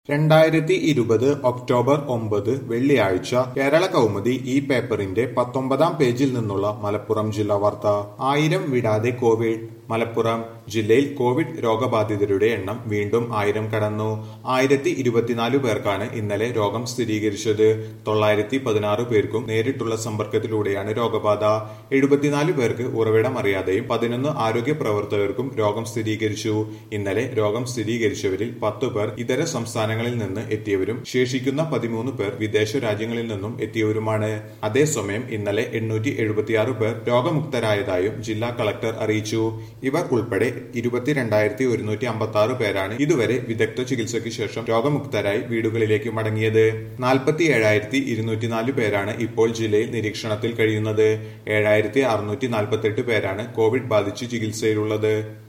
2020 October 9 വെള്ളിയാഴ്ച കേരള കൗമുദി ഈ പേപ്പറിന്റെ 19-ാം പേജിൽ നിന്നുള്ള മലപ്പുറം ജില്ലാ വാർത്ത. 1000 വിടാതെ കോവിഡ്. മലപ്പുറം ജില്ലയിൽ കോവിഡ് രോഗബാധിതരുടെ എണ്ണം വീണ്ടും 1000 കടന്നു. 1024 പേർക്കാണ് ഇന്നലെ രോഗം സ്ഥിരീകരിച്ചത്. 916 പേർക്കും നേരിട്ടുള്ള സമ്പർക്കത്തിലൂടെയാണ് രോഗബാധ. 74 പേർക്ക് ഉറവിടം അറിയാതെയും 11 ആരോഗ്യ പ്രവർത്തകർക്കും രോഗം സ്ഥിരീകരിച്ചു. ഇന്നലെ രോഗം സ്ഥിരീകരിച്ചവരിൽ 10 പേർ ഇതര സംസ്ഥാനങ്ങളിൽ നിന്ന് എത്തിയവരും ശേഷിക്കുന്ന 13 പേർ വിദേശ രാജ്യങ്ങളിൽ നിന്നും എത്തിയവരുമാണ്. അതേസമയം ഇന്നലെ 876 പേർ രോഗമുക്തരായതായും ജില്ലാ കളക്ടർ അറിയിച്ചു. ഇവർ ഉൾപ്പെടെ 22,156 പേരാണ് ഇതുവരെ വിദഗ്ധ ചികിത്സയ്ക്ക് ശേഷം രോഗമുക്തരായി വീടുകളിലേക്ക് മടങ്ങിയത്. 47,204 പേരാണ് ഇപ്പോൾ ജില്ലയിൽ നിരീക്ഷണത്തിൽ കഴിയുന്നത്. 7,648 പേരാണ് കോവിഡ് ബാധിച്ച് ചികിത്സയിലുള്ളത്.